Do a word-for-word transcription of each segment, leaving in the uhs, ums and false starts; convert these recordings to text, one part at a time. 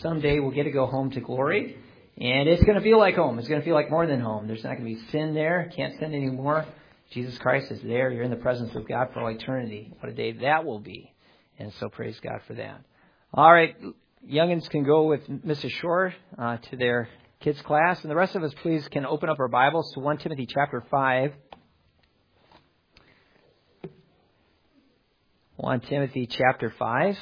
someday we'll get to go home to glory. And it's going to feel like home. It's going to feel like more than home. There's not going to be sin there. Can't sin anymore. Jesus Christ is there. You're in the presence of God for all eternity. What a day that will be. And so praise God for that. All right. Youngins can go with Missus Shore uh, to their kids' class. And the rest of us, please, can open up our Bibles to First Timothy chapter five. First Timothy chapter five.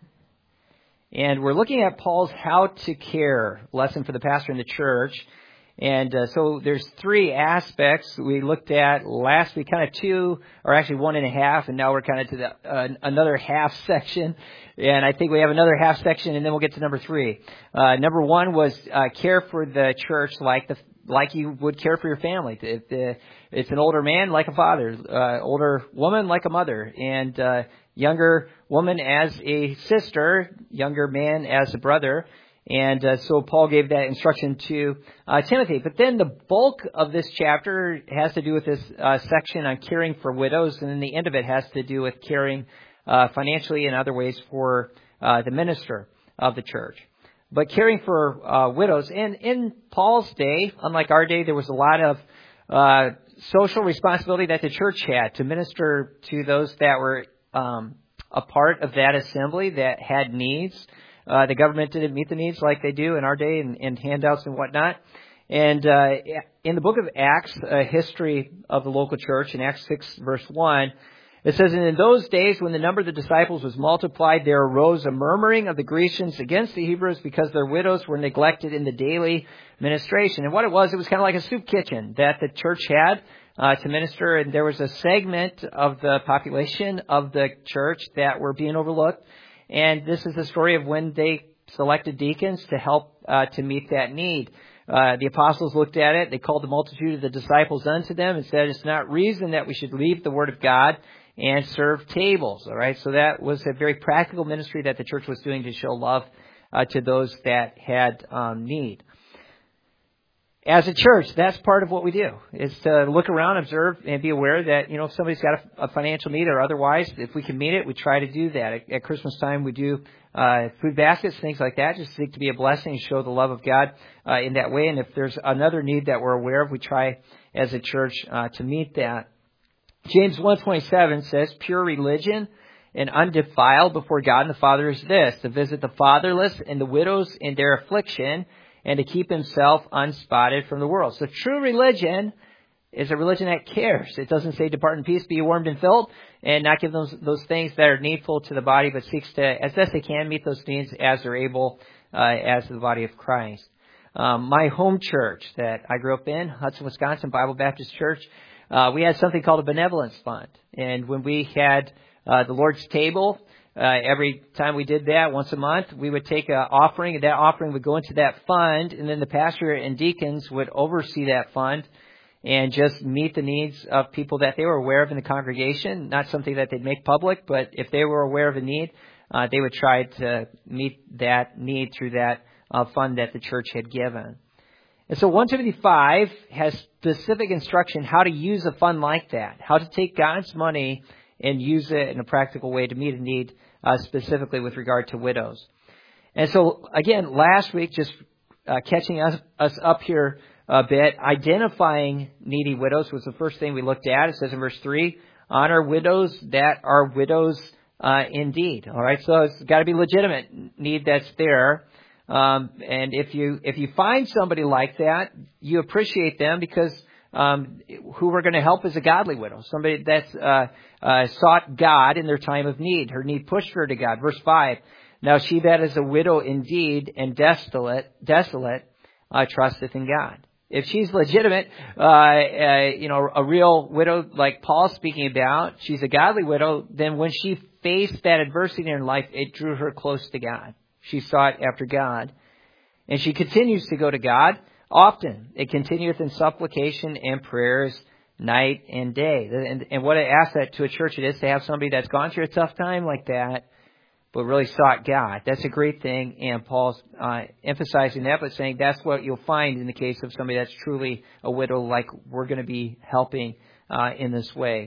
And we're looking at Paul's how to care lesson for the pastor in the church. And uh, so there's three aspects we looked at last week, kind of two, or actually one and a half, and now we're kind of to the uh, another half section. And I think we have another half section, and then we'll get to number three. Uh, number one was uh, care for the church like the like you would care for your family. If the, it's an older man, like a father, uh, older woman, like a mother, and uh, younger woman as a sister, younger man as a brother. And uh, so Paul gave that instruction to uh, Timothy. But then the bulk of this chapter has to do with this uh, section on caring for widows, and then the end of it has to do with caring uh, financially and other ways for uh, the minister of the church. But caring for uh, widows, and in Paul's day, unlike our day, there was a lot of uh, social responsibility that the church had to minister to those that were um, a part of that assembly that had needs. Uh, the government didn't meet the needs like they do in our day, and, and handouts and whatnot. And uh, in the book of Acts, a history of the local church, in Acts six, verse one, it says, "And in those days when the number of the disciples was multiplied, there arose a murmuring of the Grecians against the Hebrews because their widows were neglected in the daily ministration." And what it was, it was kind of like a soup kitchen that the church had uh, to minister. And there was a segment of the population of the church that were being overlooked. And this is the story of when they selected deacons to help uh, to meet that need. Uh, the apostles looked at it. They called the multitude of the disciples unto them and said, "It's not reason that we should leave the word of God and serve tables." All right. So that was a very practical ministry that the church was doing to show love uh, to those that had um, need. As a church, that's part of what we do, is to look around, observe, and be aware that, you know, if somebody's got a, a financial need or otherwise, if we can meet it, we try to do that. At, at Christmas time, we do uh, food baskets, things like that, just seek to be a blessing and show the love of God uh, in that way. And if there's another need that we're aware of, we try as a church uh, to meet that. James one twenty-seven says, "Pure religion and undefiled before God and the Father is this, to visit the fatherless and the widows in their affliction, and to keep himself unspotted from the world." So true religion is a religion that cares. It doesn't say, "Depart in peace, be warmed and filled," and not give those those things that are needful to the body, but seeks to, as best they can, meet those needs as they're able uh, as the body of Christ. Um, my home church that I grew up in, Hudson, Wisconsin, Bible Baptist Church, uh, we had something called a benevolence fund. And when we had uh, the Lord's table, Uh, every time we did that, once a month, we would take an offering, and that offering would go into that fund, and then the pastor and deacons would oversee that fund and just meet the needs of people that they were aware of in the congregation. Not something that they'd make public, but if they were aware of a need, uh, they would try to meet that need through that uh, fund that the church had given. And so First Timothy five has specific instruction how to use a fund like that, how to take God's money and use it in a practical way to meet a need, uh, specifically with regard to widows. And so, again, last week, just uh, catching us, us up here a bit, identifying needy widows was the first thing we looked at. It says in verse three, "Honor widows that are widows uh, indeed." All right, so it's got to be legitimate need that's there. Um, and if you if you find somebody like that, you appreciate them because Um, who we're going to help is a godly widow, somebody that's uh, uh, sought God in their time of need. Her need pushed her to God. Verse five, "Now she that is a widow indeed and desolate, desolate, uh, trusteth in God." If she's legitimate, uh, uh, you know, a real widow like Paul's speaking about, she's a godly widow, then when she faced that adversity in her life, it drew her close to God. She sought after God. And she continues to go to God. Often it continueth in supplication and prayers night and day. And, and what an asset to a church it is to have somebody that's gone through a tough time like that, but really sought God. That's a great thing. And Paul's uh, emphasizing that, but saying that's what you'll find in the case of somebody that's truly a widow, like we're going to be helping uh, in this way.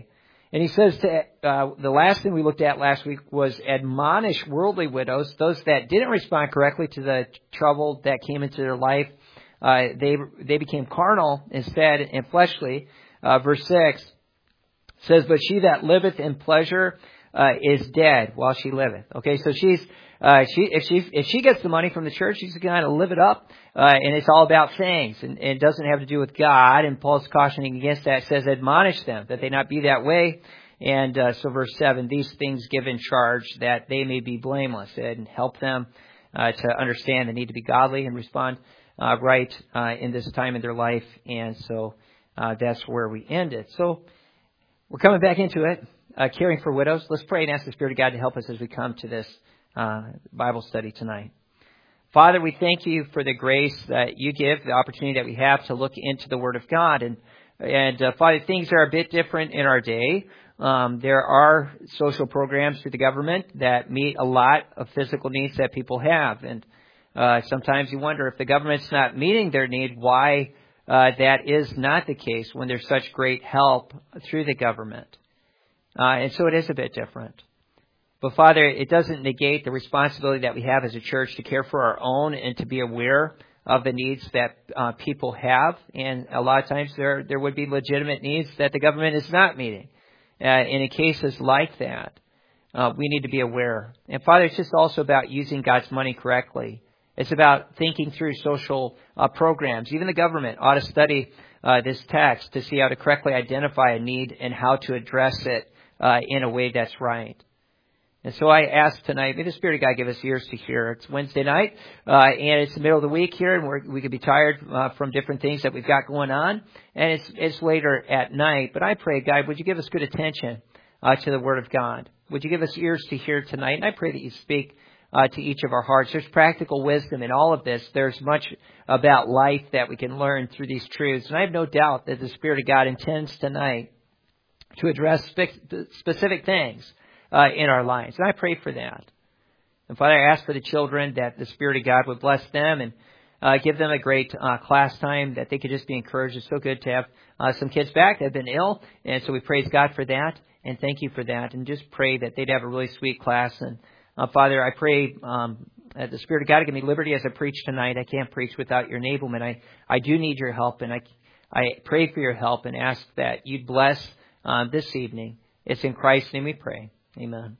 And he says to, uh, the last thing we looked at last week was admonish worldly widows, those that didn't respond correctly to the trouble that came into their life. Uh, they, they became carnal instead and fleshly. Uh, verse six says, but she that liveth in pleasure, uh, is dead while she liveth. Okay, so she's, uh, she, if she, if she gets the money from the church, she's going to live it up. Uh, and it's all about things, and, and it doesn't have to do with God. And Paul's cautioning against that. It says, admonish them that they not be that way. And uh, so verse seven, these things give in charge that they may be blameless, and help them uh, to understand the need to be godly and respond uh, right uh, in this time in their life. And so uh, that's where we ended. So we're coming back into it, uh, caring for widows. Let's pray and ask the Spirit of God to help us as we come to this uh, Bible study tonight. Father, we thank you for the grace that you give, the opportunity that we have to look into the Word of God. And, and uh, Father, things are a bit different in our day. Um, there are social programs through the government that meet a lot of physical needs that people have. And uh, sometimes you wonder if the government's not meeting their need, why uh, that is not the case when there's such great help through the government. Uh, and so it is a bit different. But Father, it doesn't negate the responsibility that we have as a church to care for our own and to be aware of the needs that uh, people have. And a lot of times there there would be legitimate needs that the government is not meeting. Uh, and in cases like that, uh, we need to be aware. And Father, it's just also about using God's money correctly. It's about thinking through social uh, programs. Even the government ought to study uh, this text to see how to correctly identify a need and how to address it uh, in a way that's right. And so I ask tonight, may the Spirit of God give us ears to hear. It's Wednesday night, uh, and it's the middle of the week here, and we're, we could be tired uh, from different things that we've got going on, and it's it's later at night. But I pray, God, would you give us good attention uh, to the Word of God? Would you give us ears to hear tonight? And I pray that you speak uh, to each of our hearts. There's practical wisdom in all of this. There's much about life that we can learn through these truths, and I have no doubt that the Spirit of God intends tonight to address spe- specific things Uh, in our lives. And I pray for that. And Father, I ask for the children that the Spirit of God would bless them and uh, give them a great uh, class time, that they could just be encouraged. It's so good to have uh, some kids back that have been ill. And so we praise God for that. And thank you for that. And just pray that they'd have a really sweet class. And uh, Father, I pray um, that the Spirit of God give me liberty as I preach tonight. I can't preach without your enablement. I, I do need your help. And I, I pray for your help and ask that you'd bless uh, this evening. It's in Christ's name we pray. Amen.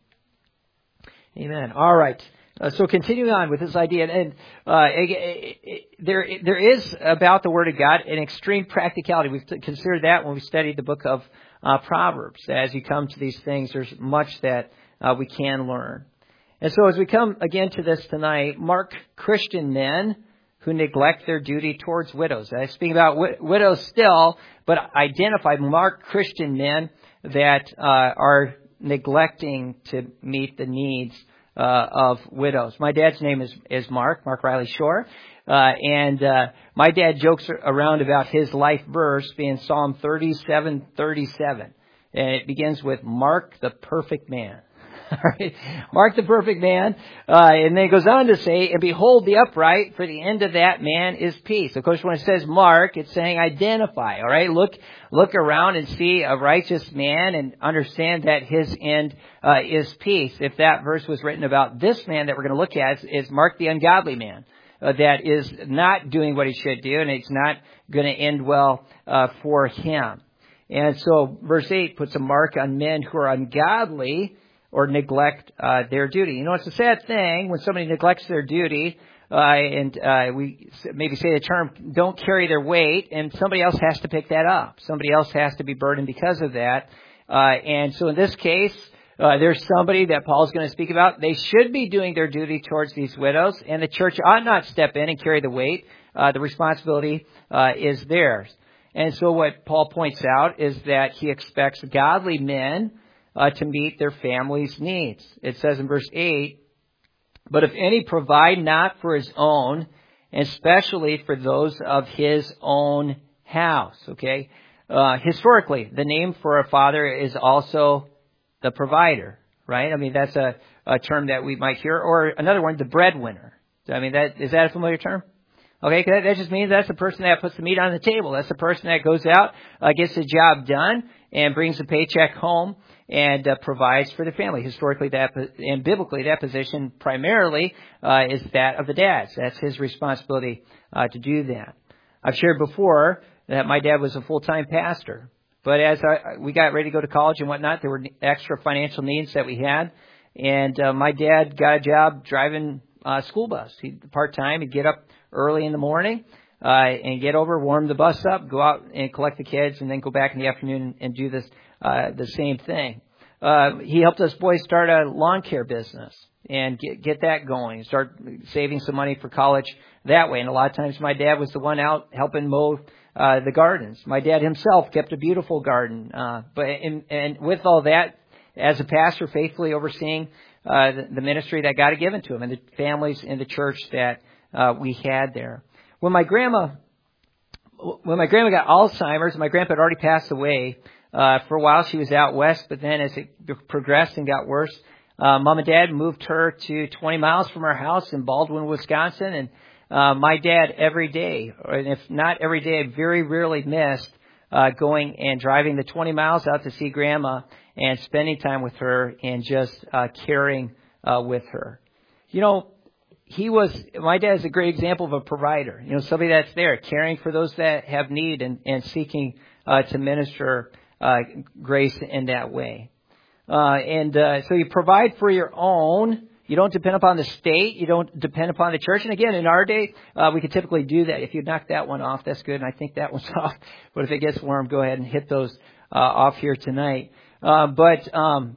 Amen. All right. Uh, so continuing on with this idea, and uh, it, it, it, there there is about the Word of God an extreme practicality. We've t- considered that when we studied the book of uh, Proverbs. As you come to these things, there's much that uh, we can learn. And so as we come again to this tonight, mark Christian men who neglect their duty towards widows. I speak about wi- widows still, but identify, mark Christian men that uh, are neglecting to meet the needs uh, of widows. My dad's name is, is Mark, Mark Riley Shore. Uh, and uh, my dad jokes around about his life verse being Psalm thirty-seven thirty-seven. And it begins with, Mark the perfect man. All right. Mark the perfect man. Uh, and then it goes on to say, and behold the upright, for the end of that man is peace. Of course, when it says mark, it's saying identify. All right. Look, look around and see a righteous man and understand that his end uh, is peace. If that verse was written about this man that we're going to look at, is, is Mark the ungodly man. Uh, that is not doing what he should do, and it's not going to end well uh, for him. And so verse eight puts a mark on men who are ungodly or neglect uh, their duty. You know, it's a sad thing when somebody neglects their duty, uh, and uh, we maybe say the term, don't carry their weight, and somebody else has to pick that up. Somebody else has to be burdened because of that. Uh, and so in this case, uh, there's somebody that Paul's going to speak about. They should be doing their duty towards these widows, and the church ought not step in and carry the weight. Uh, the responsibility uh, is theirs. And so what Paul points out is that he expects godly men Uh, to meet their family's needs. It says in verse eight, but if any provide not for his own, and especially for those of his own house. Okay. Uh, historically, the name for a father is also the provider, right? I mean, that's a, a term that we might hear. Or another one, the breadwinner. I mean, that is that a familiar term? Okay, 'cause that, that just means that's the person that puts the meat on the table. That's the person that goes out, uh, gets the job done, and brings the paycheck home and uh, provides for the family. Historically, that and biblically, that position primarily uh, is that of the dads. That's his responsibility uh, to do that. I've shared before that my dad was a full-time pastor, but as I, we got ready to go to college and whatnot, there were extra financial needs that we had, and uh, my dad got a job driving uh, school bus. He part-time. He'd get up early in the morning uh, and get over, warm the bus up, go out and collect the kids, and then go back in the afternoon and do this uh, the same thing. Uh, he helped us boys start a lawn care business and get get that going, start saving some money for college that way. And a lot of times my dad was the one out helping mow uh, the gardens. My dad himself kept a beautiful garden. Uh, but and, and with all that, as a pastor, faithfully overseeing uh, the, the ministry that God had given to him and the families in the church that uh, we had there. When my grandma, when my grandma got Alzheimer's, my grandpa had already passed away. Uh, for a while she was out west, but then as it progressed and got worse, uh, Mom and Dad moved her to twenty miles from our house in Baldwin, Wisconsin. And uh, my dad every day, and if not every day, very rarely missed uh, going and driving the twenty miles out to see Grandma and spending time with her and just uh, caring uh, with her. You know, he was, my dad is a great example of a provider. You know, somebody that's there caring for those that have need and, and seeking uh, to minister Uh, grace in that way. Uh, and uh, so you provide for your own. You don't depend upon the state. You don't depend upon the church. And again, in our day, uh, we could typically do that. If you knock that one off, that's good. And I think that one's off. But if it gets warm, go ahead and hit those uh, off here tonight. Uh, but um,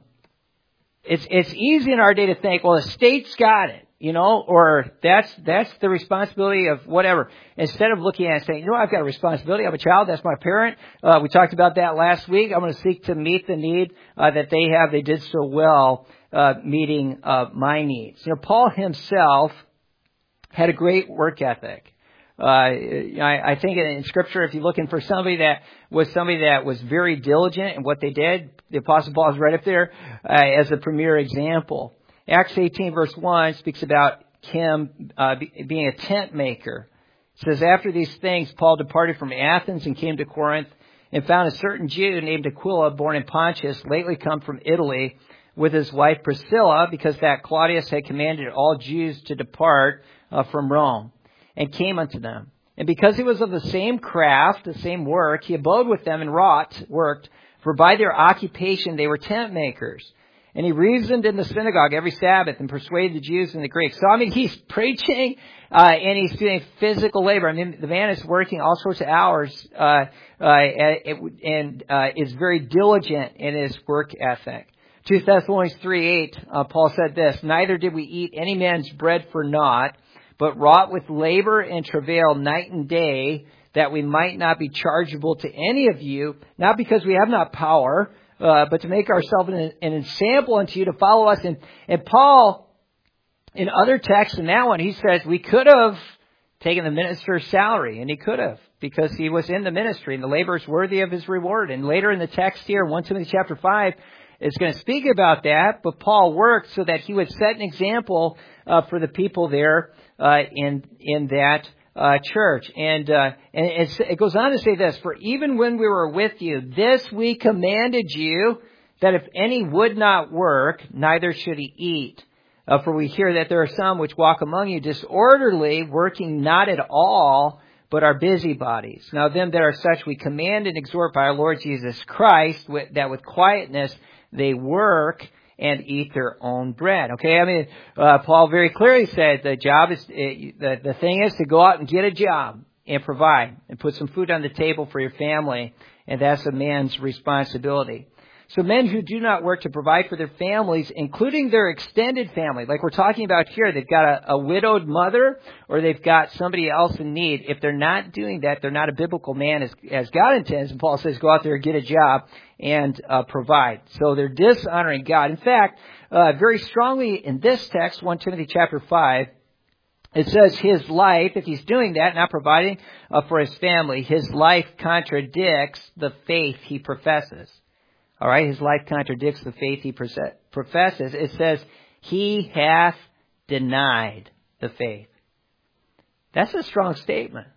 it's it's easy in our day to think, well, the state's got it. You know, or that's that's the responsibility of whatever. Instead of looking at it and saying, you know, I've got a responsibility. I'm a child. That's my parent. Uh, we talked about that last week. I'm going to seek to meet the need uh, that they have. They did so well uh, meeting uh, my needs. You know, Paul himself had a great work ethic. Uh, I, I think in Scripture, if you're looking for somebody that was somebody that was very diligent in what they did, the Apostle Paul is right up there uh, as a premier example. Acts eighteen verse one speaks about him uh, be, being a tent maker. It says, after these things, Paul departed from Athens and came to Corinth and found a certain Jew named Aquila, born in Pontus, lately come from Italy, with his wife Priscilla, because that Claudius had commanded all Jews to depart uh, from Rome, and came unto them. And because he was of the same craft, the same work, he abode with them and wrought, worked, for by their occupation they were tent makers. And he reasoned in the synagogue every Sabbath and persuaded the Jews and the Greeks. So, I mean, he's preaching uh, and he's doing physical labor. I mean, the man is working all sorts of hours uh, uh, and uh, is very diligent in his work ethic. Second Thessalonians three eight, uh, Paul said this, neither did we eat any man's bread for naught, but wrought with labor and travail night and day, that we might not be chargeable to any of you, not because we have not power, Uh, but to make ourselves an, an example unto you to follow us. And, and Paul, in other texts in that one, he says we could have taken the minister's salary, and he could have, because he was in the ministry, and the labor is worthy of his reward. And later in the text here, First Timothy chapter five, is going to speak about that. But Paul worked so that he would set an example uh, for the people there uh, in in that Uh, church. And, uh, and it's, it goes on to say this, for even when we were with you, this we commanded you, that if any would not work, neither should he eat. Uh, for we hear that there are some which walk among you disorderly, working not at all, but are busybodies. Now them that are such we command and exhort by our Lord Jesus Christ, with, that with quietness they work and eat their own bread. Okay, I mean, uh, Paul very clearly said the job is, uh, the, the thing is to go out and get a job and provide and put some food on the table for your family, and that's a man's responsibility. So men who do not work to provide for their families, including their extended family, like we're talking about here, they've got a, a widowed mother or they've got somebody else in need. If they're not doing that, they're not a biblical man as, as God intends. And Paul says, go out there and get a job and uh, provide. So they're dishonoring God. In fact, uh, very strongly in this text, First Timothy chapter five, it says his life, if he's doing that, not providing uh, for his family, his life contradicts the faith he professes. All right, his life contradicts the faith he professes. It says, he hath denied the faith. That's a strong statement.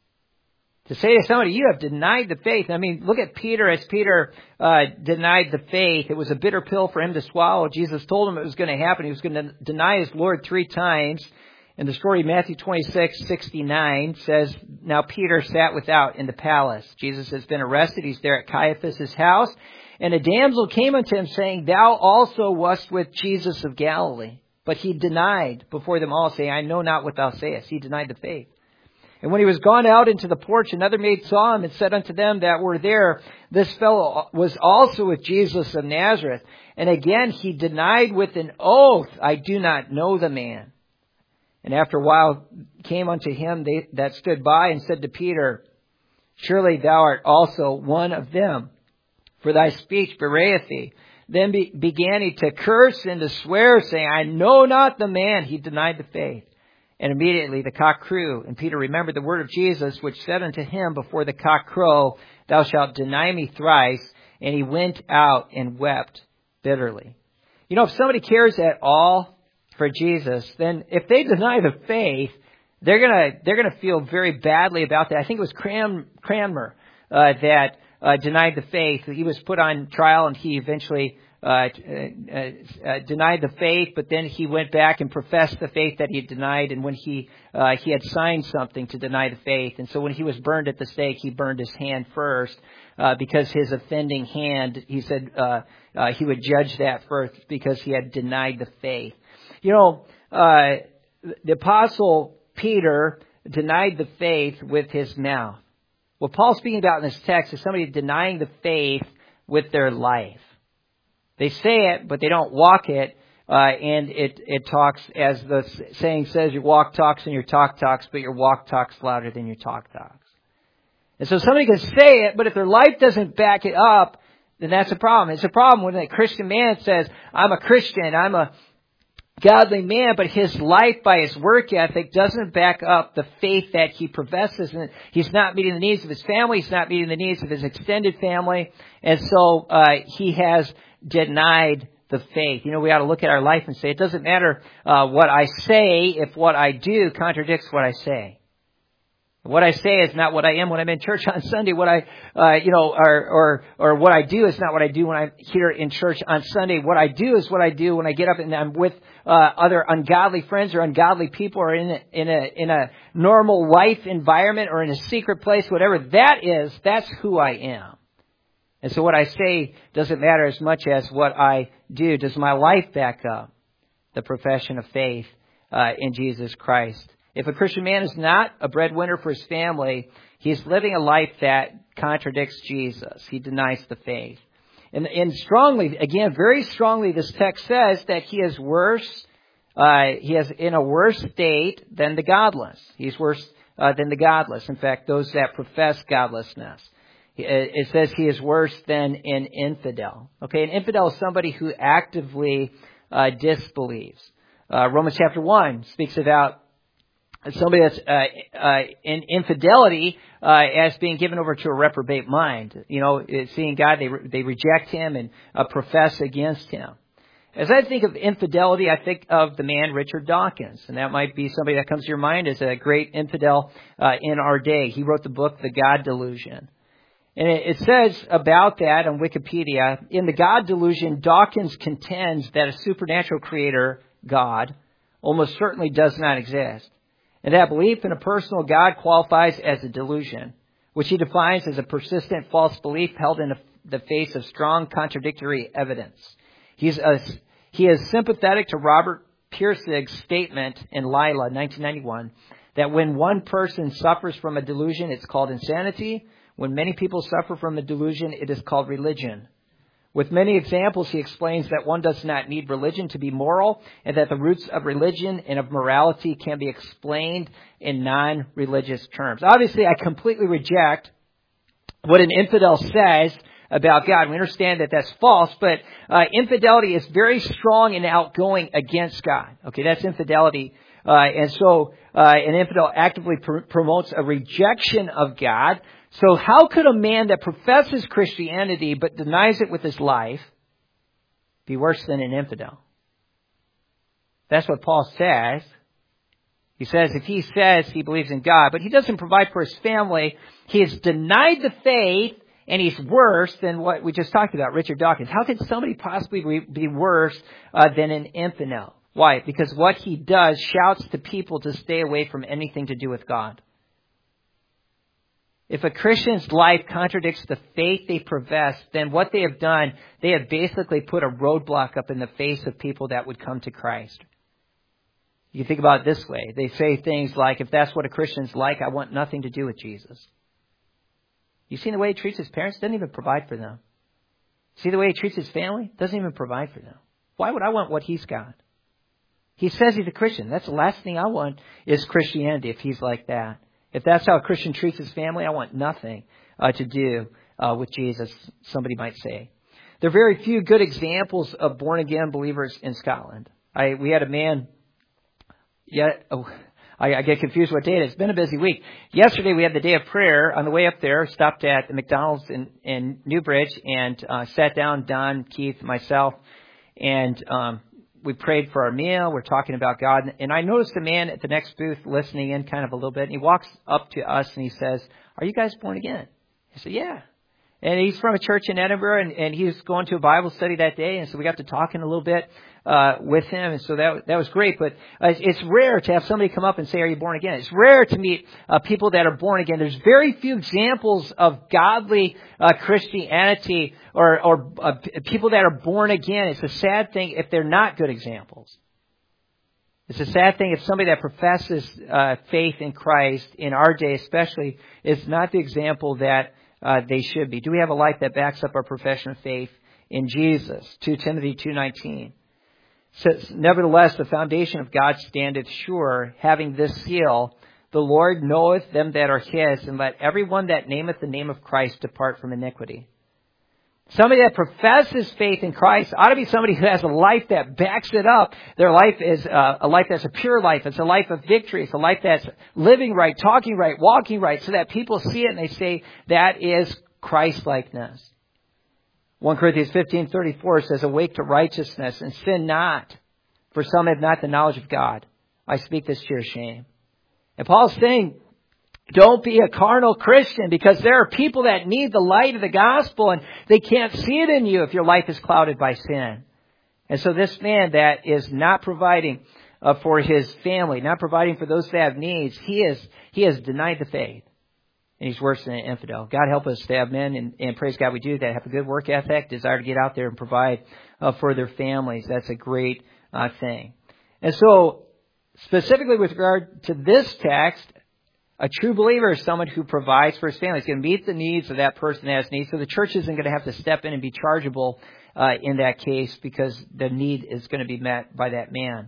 To say to somebody, you have denied the faith. I mean, look at Peter as Peter uh, denied the faith. It was a bitter pill for him to swallow. Jesus told him it was going to happen. He was going to deny his Lord three times. And the story of Matthew twenty-six sixty-nine says, now Peter sat without in the palace. Jesus has been arrested. He's there at Caiaphas' house. And a damsel came unto him saying, thou also wast with Jesus of Galilee. But he denied before them all, saying, I know not what thou sayest. He denied the faith. And when he was gone out into the porch, another maid saw him and said unto them that were there, this fellow was also with Jesus of Nazareth. And again he denied with an oath, I do not know the man. And after a while came unto him they, that stood by and said to Peter, surely thou art also one of them, for thy speech bewrayeth thee. Then be, began he to curse and to swear, saying, I know not the man. He denied the faith. And immediately the cock crew, and Peter remembered the word of Jesus, which said unto him before the cock crow, thou shalt deny me thrice. And he went out and wept bitterly. You know, if somebody cares at all for Jesus, then if they deny the faith, they're gonna they're gonna feel very badly about that. I think it was Cran, Cranmer uh, that uh, denied the faith. He was put on trial, and he eventually Uh, uh, uh, denied the faith, but then he went back and professed the faith that he had denied. And when he uh, he had signed something to deny the faith, and so when he was burned at the stake, he burned his hand first uh, because his offending hand. He said uh, uh, he would judge that first because he had denied the faith. You know, uh, the apostle Peter denied the faith with his mouth. What Paul's speaking about in this text is somebody denying the faith with their life. They say it, but they don't walk it, uh, and it, it talks, as the saying says, your walk talks and your talk talks, but your walk talks louder than your talk talks. And so somebody can say it, but if their life doesn't back it up, then that's a problem. It's a problem when a Christian man says, I'm a Christian, I'm a godly man, but his life by his work ethic doesn't back up the faith that he professes. And he's not meeting the needs of his family, he's not meeting the needs of his extended family, and so uh, he has denied the faith. You know, we ought to look at our life and say, it doesn't matter uh, what I say if what I do contradicts what I say. What I say is not what I am when I'm in church on Sunday. What I, uh, you know, or, or, or what I do is not what I do when I'm here in church on Sunday. What I do is what I do when I get up and I'm with uh, other ungodly friends or ungodly people, or in a, in a in a normal life environment, or in a secret place. Whatever that is, that's who I am. And so what I say doesn't matter as much as what I do. Does my life back up the profession of faith uh, in Jesus Christ? If a Christian man is not a breadwinner for his family, he's living a life that contradicts Jesus. He denies the faith. And, and strongly, again, very strongly, this text says that he is worse, uh, he is in a worse state than the godless. He's worse uh, than the godless. In fact, those that profess godlessness. It says he is worse than an infidel. Okay, an infidel is somebody who actively uh, disbelieves. Uh, Romans chapter one speaks about somebody that's uh, uh, in infidelity uh, as being given over to a reprobate mind. You know, seeing God, they re- they reject Him and uh, profess against Him. As I think of infidelity, I think of the man Richard Dawkins, and that might be somebody that comes to your mind as a great infidel uh, in our day. He wrote the book, The God Delusion. And it says about that on Wikipedia, in The God Delusion, Dawkins contends that a supernatural creator, God, almost certainly does not exist, and that belief in a personal God qualifies as a delusion, which he defines as a persistent false belief held in the face of strong contradictory evidence. He's a, he is sympathetic to Robert Pirsig's statement in Lila, nineteen ninety-one, that when one person suffers from a delusion, it's called insanity. When many people suffer from a delusion, it is called religion. With many examples, he explains that one does not need religion to be moral, and that the roots of religion and of morality can be explained in non-religious terms. Obviously, I completely reject what an infidel says about God. We understand that that's false, but uh, infidelity is very strong and outgoing against God. Okay, that's infidelity. Uh, and so uh, an infidel actively pr- promotes a rejection of God. So how could a man that professes Christianity but denies it with his life be worse than an infidel? That's what Paul says. He says if he says he believes in God, but he doesn't provide for his family, he has denied the faith, and he's worse than what we just talked about, Richard Dawkins. How could somebody possibly be worse uh, than an infidel? Why? Because what he does shouts to people to stay away from anything to do with God. If a Christian's life contradicts the faith they profess, then what they have done, they have basically put a roadblock up in the face of people that would come to Christ. You can think about it this way. They say things like, if that's what a Christian's like, I want nothing to do with Jesus. You seen the way he treats his parents? Doesn't even provide for them. See the way he treats his family? Doesn't even provide for them. Why would I want what he's got? He says he's a Christian. That's the last thing I want is Christianity if he's like that. If that's how a Christian treats his family, I want nothing uh, to do uh, with Jesus, somebody might say. There are very few good examples of born-again believers in Scotland. I, we had a man... Yet, oh, I, I get confused what day it is. It's been a busy week. Yesterday we had the day of prayer. On the way up there, stopped at the McDonald's in, in Newbridge and uh, sat down, Don, Keith, myself, and um, we prayed for our meal. We're talking about God. And I noticed a man at the next booth listening in kind of a little bit. And he walks up to us and he says, "Are you guys born again?" I said, "Yeah." And he's from a church in Edinburgh, and, and he was going to a Bible study that day, and so we got to talking a little bit uh with him, and so that that was great. But uh, it's, it's rare to have somebody come up and say, "Are you born again?" It's rare to meet uh, people that are born again. There's very few examples of godly uh, Christianity or, or uh, people that are born again. It's a sad thing if they're not good examples. It's a sad thing if somebody that professes uh, faith in Christ in our day especially is not the example that Uh, they should be. Do we have a life that backs up our profession of faith in Jesus? Second Timothy two nineteen says, "Nevertheless, the foundation of God standeth sure, having this seal, the Lord knoweth them that are his, and let everyone that nameth the name of Christ depart from iniquity." Somebody that professes faith in Christ ought to be somebody who has a life that backs it up. Their life is uh, a life that's a pure life. It's a life of victory. It's a life that's living right, talking right, walking right, so that people see it and they say, that is Christ-likeness. First Corinthians fifteen thirty-four says, "Awake to righteousness and sin not, for some have not the knowledge of God. I speak this to your shame." And Paul's saying, don't be a carnal Christian, because there are people that need the light of the gospel and they can't see it in you if your life is clouded by sin. And so this man that is not providing uh, for his family, not providing for those that have needs, he is he has denied the faith. And he's worse than an infidel. God help us to have men, and, and praise God we do, that have a good work ethic, desire to get out there and provide uh, for their families. That's a great uh, thing. And so specifically with regard to this text, a true believer is someone who provides for his family. He's going to meet the needs of that person that has needs. So the church isn't going to have to step in and be chargeable uh, in that case, because the need is going to be met by that man.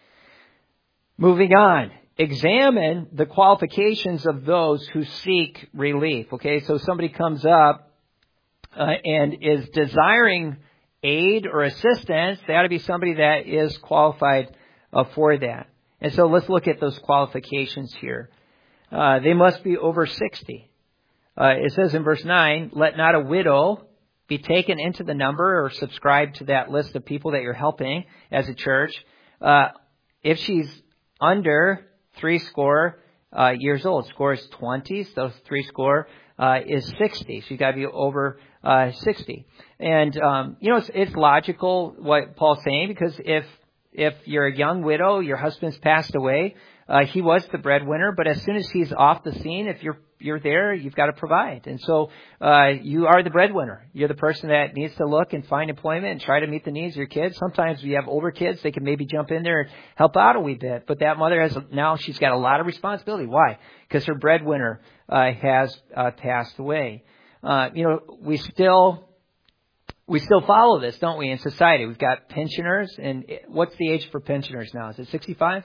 Moving on. Examine the qualifications of those who seek relief. Okay, so somebody comes up uh, and is desiring aid or assistance. They ought to be somebody that is qualified uh, for that. And so let's look at those qualifications here. Uh, they must be over sixty. Uh, it says in verse nine, "Let not a widow be taken into the number," or subscribe to that list of people that you're helping as a church, uh, if she's under three score uh, years old. Score is twenty, so three score uh, is sixty. She's got to be over uh, sixty. And, um, you know, it's, it's logical what Paul's saying, because if if you're a young widow, your husband's passed away, Uh, he was the breadwinner, but as soon as he's off the scene, if you're you're there, you've got to provide. And so uh, you are the breadwinner. You're the person that needs to look and find employment and try to meet the needs of your kids. Sometimes we have older kids. They can maybe jump in there and help out a wee bit. But that mother has now she's got a lot of responsibility. Why? Because her breadwinner uh, has uh, passed away. Uh, you know, we still we still follow this, don't we, in society? We've got pensioners. And what's the age for pensioners now? Is it sixty-five?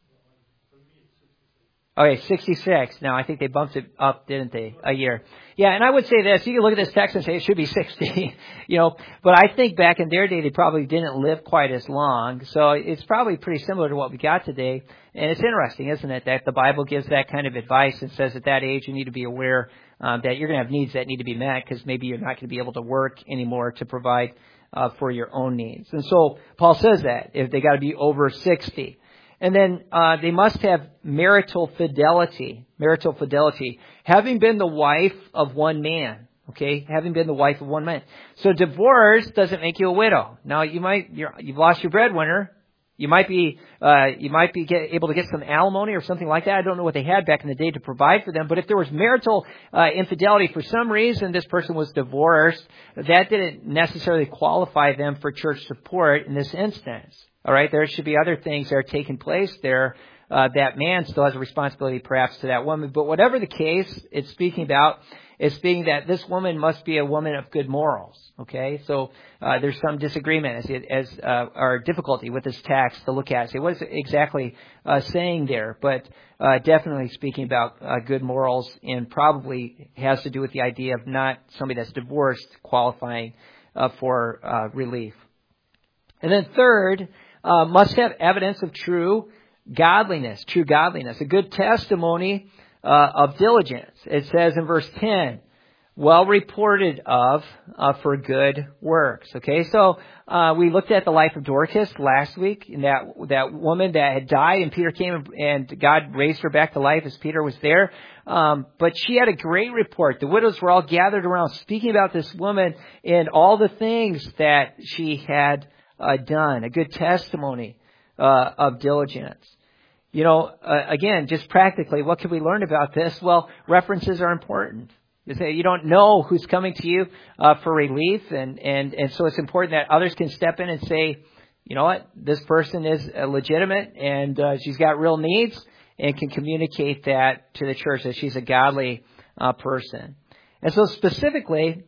Okay, sixty-six. Now, I think they bumped it up, didn't they? A year. Yeah, and I would say this. You can look at this text and say it should be sixty, you know. But I think back in their day, they probably didn't live quite as long. So it's probably pretty similar to what we got today. And it's interesting, isn't it, that the Bible gives that kind of advice and says at that age you need to be aware um, that you're going to have needs that need to be met, because maybe you're not going to be able to work anymore to provide uh, for your own needs. And so Paul says that if they got to be over sixty. And then uh, they must have marital fidelity. Marital fidelity. Having been the wife of one man. Okay? Having been the wife of one man. So divorce doesn't make you a widow. Now, you might, you're, you've lost your breadwinner. You might be, uh, you might be get, able to get some alimony or something like that. I don't know what they had back in the day to provide for them. But if there was marital uh, infidelity, for some reason this person was divorced, that didn't necessarily qualify them for church support in this instance. All right, there should be other things that are taking place there. Uh, that man still has a responsibility perhaps to that woman. But whatever the case it's speaking about, it's speaking that this woman must be a woman of good morals. Okay, so uh, there's some disagreement as, as uh, or difficulty with this text to look at. Say, what is it exactly uh, saying there? But uh, definitely speaking about uh, good morals, and probably has to do with the idea of not somebody that's divorced qualifying uh, for uh, relief. And then third, uh, must have evidence of true godliness, true godliness, a good testimony uh, of diligence. It says in verse ten, well reported of uh, for good works. Okay, so uh, we looked at the life of Dorcas last week, and that that woman that had died, and Peter came and God raised her back to life as Peter was there. Um, but she had a great report. The widows were all gathered around speaking about this woman and all the things that she had uh, done. A good testimony uh, of diligence. You know, uh, again, just practically, what can we learn about this? Well, references are important. You say you don't know who's coming to you uh, for relief, and, and, and so it's important that others can step in and say, you know what, this person is uh, legitimate, and uh, she's got real needs, and can communicate that to the church, that she's a godly uh, person. And so specifically,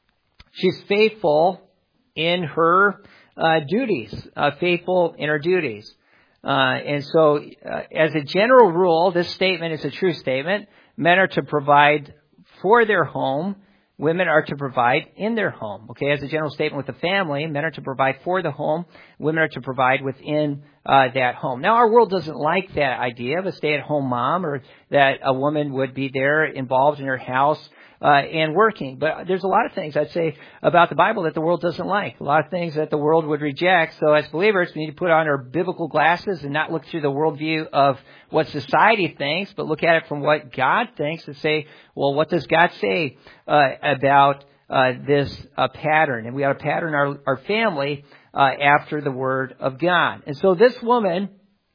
she's faithful in her uh, duties, uh, faithful in her duties. Uh, and so, uh, as a general rule, this statement is a true statement. Men are to provide for their home. Women are to provide in their home. Okay, as a general statement with the family, men are to provide for the home. Women are to provide within uh, that home. Now, our world doesn't like that idea of a stay-at-home mom, or that a woman would be there involved in her house Uh, and working. But there's a lot of things I'd say about the Bible that the world doesn't like. A lot of things that the world would reject. So as believers, we need to put on our biblical glasses and not look through the worldview of what society thinks, but look at it from what God thinks and say, well, what does God say uh, about uh, this uh, pattern? And we ought to pattern our, our family uh, after the Word of God. And so this woman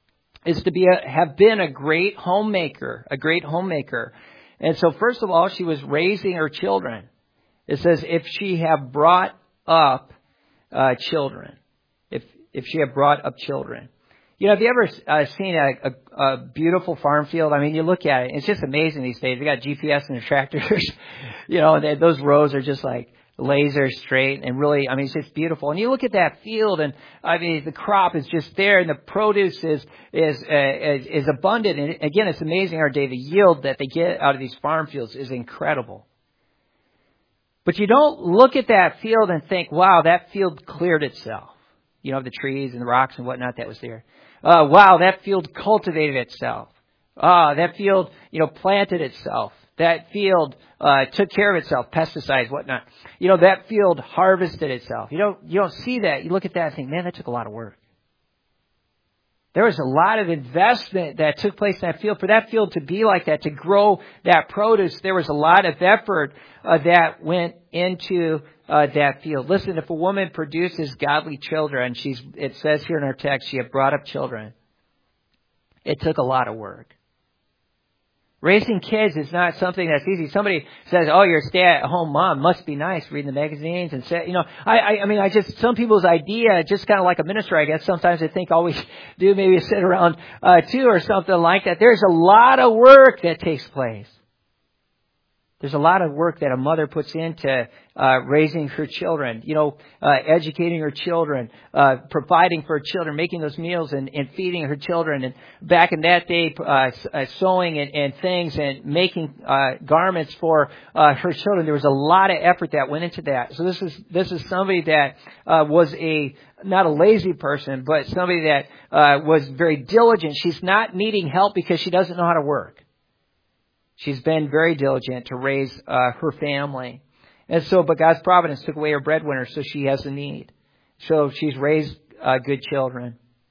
is to be a, have been a great homemaker, a great homemaker. And so, first of all, she was raising her children. It says, if she have brought up uh, children. If if she have brought up children. You know, have you ever uh, seen a, a, a beautiful farm field? I mean, you look at it, it's just amazing these days. They got G P S in the tractors. You know, they, those rows are just like laser straight, and really, I mean, it's just beautiful. And you look at that field, and I mean, the crop is just there, and the produce is is uh, is, is abundant. And again, it's amazing our day. The yield that they get out of these farm fields is incredible. But you don't look at that field and think, "Wow, that field cleared itself." You know, the trees and the rocks and whatnot that was there. Uh, wow, that field cultivated itself. Ah, that field, you know, planted itself. That field uh, took care of itself, pesticides, whatnot. You know, that field harvested itself. You don't, you don't see that. You look at that and think, man, that took a lot of work. There was a lot of investment that took place in that field. For that field to be like that, to grow that produce, there was a lot of effort uh, that went into uh, that field. Listen, if a woman produces godly children, she's, it says here in our text, she had brought up children. It took a lot of work. Raising kids is not something that's easy. Somebody says, "Oh, you're a stay-at-home mom. Must be nice, reading the magazines and say, you know." I, I, I mean, I just some people's idea, just kind of like a minister, I guess. Sometimes they think all we do maybe sit around uh, too, or something like that. There's a lot of work that takes place. There's a lot of work that a mother puts into uh, raising her children, you know, uh, educating her children, uh, providing for her children, making those meals and, and feeding her children. And back in that day, uh, uh, sewing and, and things and making uh, garments for uh, her children. There was a lot of effort that went into that. So this is this is somebody that uh, was a not a lazy person, but somebody that uh, was very diligent. She's not needing help because she doesn't know how to work. She's been very diligent to raise uh, her family. And so, but God's providence took away her breadwinner, so she has a need. So she's raised uh, good children.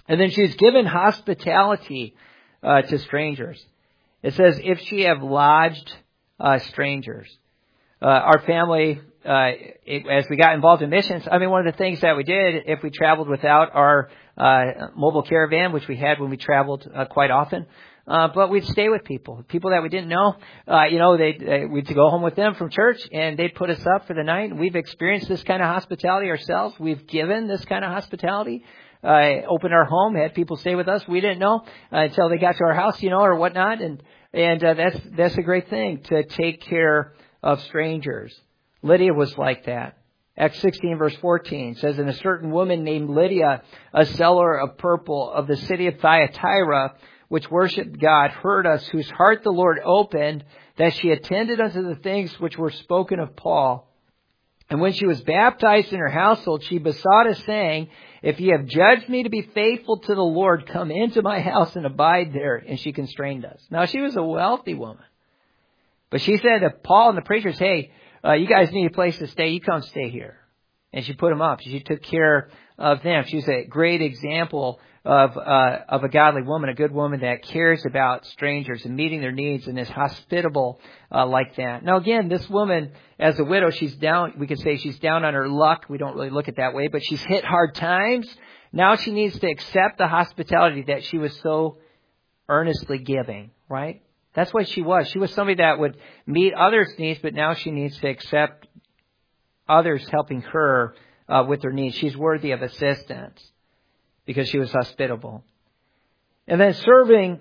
And then she's given hospitality uh, to strangers. It says, if she have lodged uh, strangers. Uh, our family, uh, it, as we got involved in missions, I mean, one of the things that we did, if we traveled without our uh, mobile caravan, which we had when we traveled uh, quite often, uh, but we'd stay with people, people that we didn't know. Uh, you know, they, they we'd go home with them from church, and they'd put us up for the night. And we've experienced this kind of hospitality ourselves. We've given this kind of hospitality. Uh, opened our home, had people stay with us. We didn't know uh, until they got to our house, you know, or whatnot. And and uh, that's that's a great thing, to take care of strangers. Lydia was like that. Acts sixteen verse fourteen says, and a certain woman named Lydia, a seller of purple of the city of Thyatira, which worshipped God, heard us, whose heart the Lord opened, that she attended unto the things which were spoken of Paul. And when she was baptized in her household, she besought us, saying, if ye have judged me to be faithful to the Lord, come into my house and abide there. And she constrained us. Now, she was a wealthy woman. But she said to Paul and the preachers, hey, uh, you guys need a place to stay. You come stay here. And she put them up. She took care of them. She's a great example of uh, of a godly woman, a good woman that cares about strangers and meeting their needs and is hospitable uh, like that. Now, again, this woman, as a widow, she's down, we could say she's down on her luck. We don't really look at it that way, but she's hit hard times. Now she needs to accept the hospitality that she was so earnestly giving, right? That's what she was. She was somebody that would meet others' needs, but now she needs to accept others helping her uh, with their needs. She's worthy of assistance because she was hospitable. And then serving,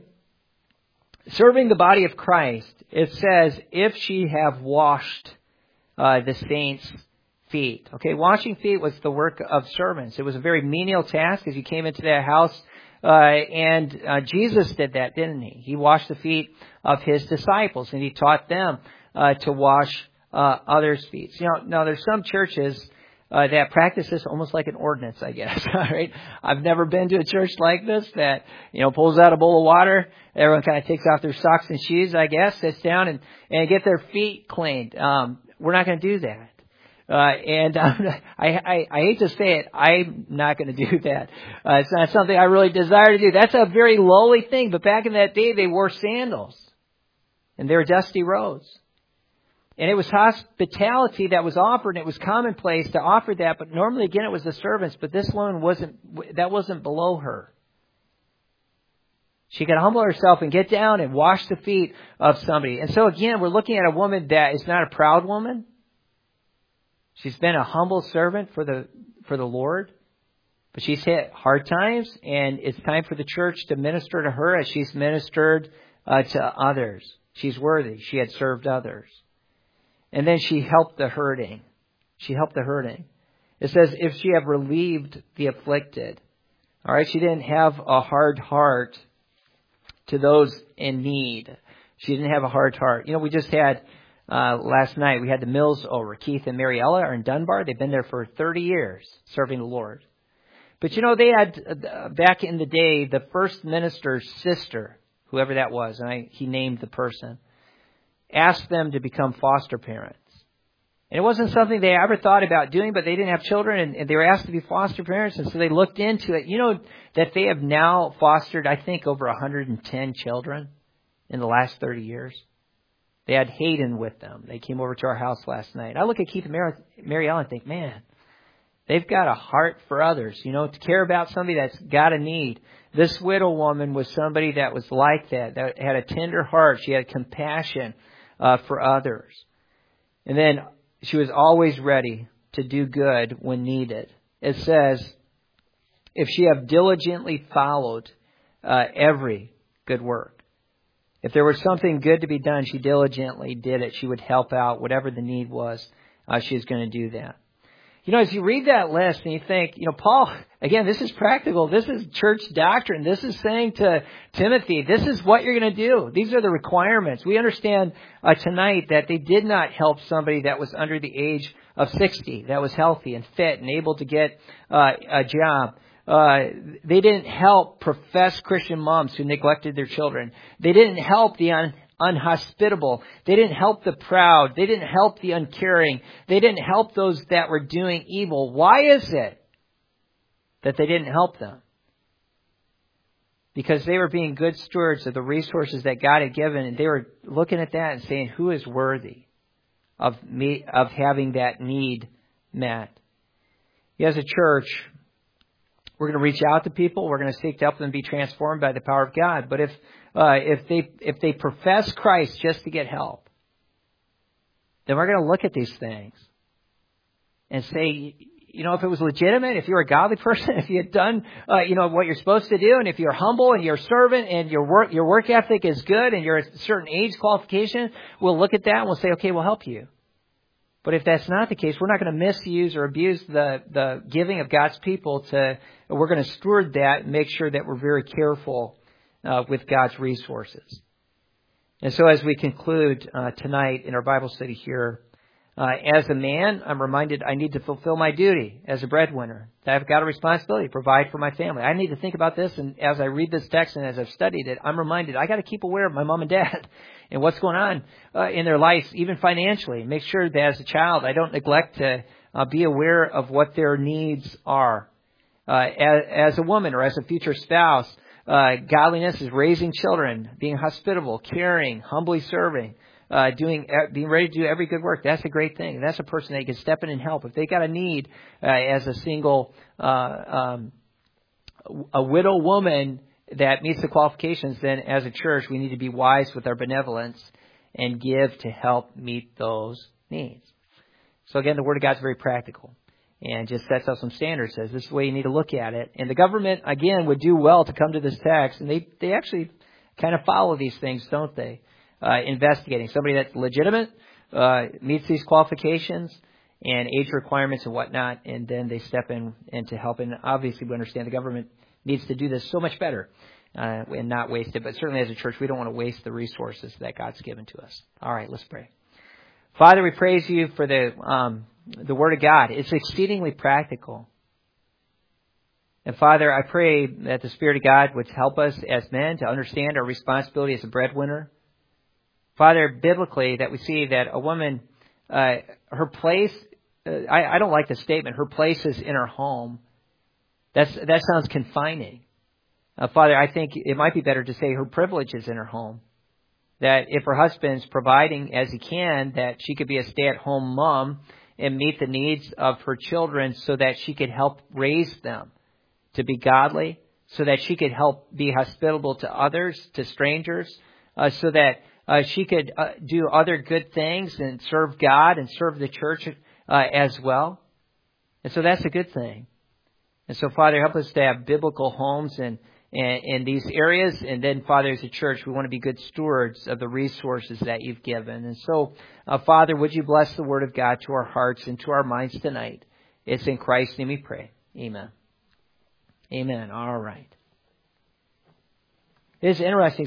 serving the body of Christ, it says, if she have washed uh, the saints' feet. Okay, washing feet was the work of servants. It was a very menial task as you came into that house. Uh, and uh, Jesus did that, didn't he? He washed the feet of his disciples, and he taught them uh, to wash uh, others' feet. You know, now there's some churches uh, that practice this almost like an ordinance, I guess. All right, I've never been to a church like this that, you know, pulls out a bowl of water. Everyone kind of takes off their socks and shoes, I guess, sits down and and get their feet cleaned. Um, we're not going to do that. Uh, and um, I, I, I hate to say it, I'm not going to do that. Uh, it's not something I really desire to do. That's a very lowly thing. But back in that day, they wore sandals, and they were dusty roads. And it was hospitality that was offered, and it was commonplace to offer that. But normally, again, it was the servants. But this woman wasn't, that wasn't below her. She could humble herself and get down and wash the feet of somebody. And so, again, we're looking at a woman that is not a proud woman. She's been a humble servant for the for the Lord, but she's hit hard times, and it's time for the church to minister to her as she's ministered uh, to others. She's worthy. She had served others. And then she helped the hurting. She helped the hurting. It says, if she have relieved the afflicted. All right, she didn't have a hard heart to those in need. She didn't have a hard heart. You know, we just had... Uh, last night we had the Mills over. Keith and Mariella are in Dunbar. They've been there for thirty years serving the Lord. But you know, they had, uh, back in the day, the first minister's sister, whoever that was, and I, he named the person, asked them to become foster parents. And it wasn't something they ever thought about doing, but they didn't have children, and, and they were asked to be foster parents, and so they looked into it. You know that they have now fostered, I think, over one hundred ten children in the last thirty years. They had Hayden with them. They came over to our house last night. I look at Keith and Mary, Mary Ellen and think, man, they've got a heart for others, you know, to care about somebody that's got a need. This widow woman was somebody that was like that, that had a tender heart. She had compassion uh, for others. And then she was always ready to do good when needed. It says, if she have diligently followed uh, every good work. If there was something good to be done, she diligently did it. She would help out whatever the need was. Uh, she was going to do that. You know, as you read that list and you think, you know, Paul, again, this is practical. This is church doctrine. This is saying to Timothy, this is what you're going to do. These are the requirements. We understand uh, tonight that they did not help somebody that was under the age of sixty, that was healthy and fit and able to get uh, a job. Uh, they didn't help professed Christian moms who neglected their children. They didn't help the un- unhospitable. They didn't help the proud. They didn't help the uncaring. They didn't help those that were doing evil. Why is it that they didn't help them? because they were being good stewards of the resources that God had given, and they were looking at that and saying, who is worthy of me, of having that need met? As a church, we're going to reach out to people. We're going to seek to help them be transformed by the power of God. But if uh, if they if they profess Christ just to get help, then we're going to look at these things and say, you know, if it was legitimate, if you're a godly person, if you had done, uh, you know, what you're supposed to do, and if you're humble and you're servant and your work your work ethic is good and you're a certain age qualification, we'll look at that and we'll say, okay, we'll help you. But if that's not the case, we're not going to misuse or abuse the, the giving of God's people. To we're going to steward that and make sure that we're very careful uh, with God's resources. And so as we conclude uh, tonight in our Bible study here, uh, as a man, I'm reminded I need to fulfill my duty as a breadwinner. I've got a responsibility to provide for my family. I need to think about this, and as I read this text and as I've studied it, I'm reminded I got to keep aware of my mom and dad and what's going on uh, in their lives, even financially. Make sure that as a child, I don't neglect to uh, be aware of what their needs are. Uh, as, as a woman or as a future spouse, uh, godliness is raising children, being hospitable, caring, humbly serving, uh, doing, uh, being ready to do every good work. That's a great thing. That's a person that you can step in and help. If they got a need uh, as a single, uh, um, a widow woman that meets the qualifications, then as a church, we need to be wise with our benevolence and give to help meet those needs. So again, the Word of God is very practical and just sets out some standards, says this is the way you need to look at it. And the government, again, would do well to come to this text, and they, they actually kind of follow these things, don't they? Uh, investigating somebody that's legitimate, uh, meets these qualifications and age requirements and whatnot, and then they step in and to help. And obviously we understand the government needs to do this so much better uh, and not waste it. But certainly as a church, we don't want to waste the resources that God's given to us. All right, let's pray. Father, we praise you for the um, the Word of God. It's exceedingly practical. And Father, I pray that the Spirit of God would help us as men to understand our responsibility as a breadwinner. Father, biblically, that we see that a woman, uh, her place, uh, I, I don't like the statement, her place is in her home. That's, that sounds confining. Uh, Father, I think it might be better to say her privilege is in her home. That if her husband's providing as he can, that she could be a stay-at-home mom and meet the needs of her children so that she could help raise them to be godly, so that she could help be hospitable to others, to strangers, uh, so that uh, she could uh, do other good things and serve God and serve the church uh, as well. And so that's a good thing. And so, Father, help us to have biblical homes and in these areas. And then, Father, as a church, we want to be good stewards of the resources that you've given. And so, uh, Father, would you bless the Word of God to our hearts and to our minds tonight? It's in Christ's name we pray. Amen. Amen. All right. It is interesting.